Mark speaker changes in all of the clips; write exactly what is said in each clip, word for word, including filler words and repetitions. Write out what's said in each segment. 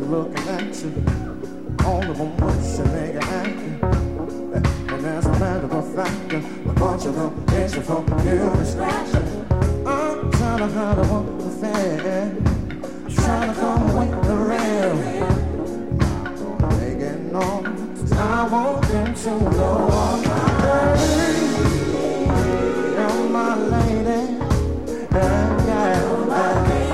Speaker 1: looking at you. All of them wish and make it happen. And as a matter of fact, a bunch of them picture from you to scratch. I'm trying to hide what the fair, trying to come with the real. Taking on, I want them to know I'm my lady. You're my lady. Yeah, yeah, you're my lady.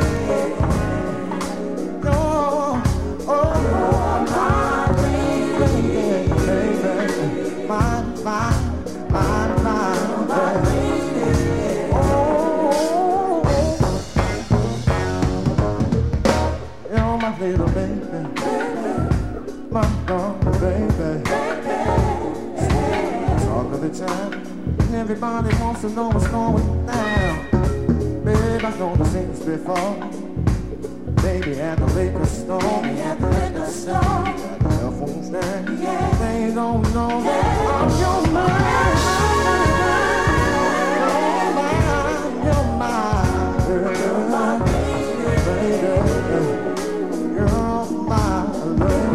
Speaker 1: Oh, oh, you're my lady, baby. My, my, my, my, my lady. Oh, you're my little baby. My God, baby. Talk of the time, and everybody wants to know what's going down. Babe, I've known the things before. Baby at the liquor store, baby at the liquor store. Cell phones there, yeah. They don't know yeah. That I'm your man. You're mine, you're mine, you're my baby, baby. You're my love.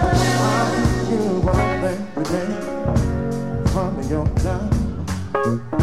Speaker 1: From your time.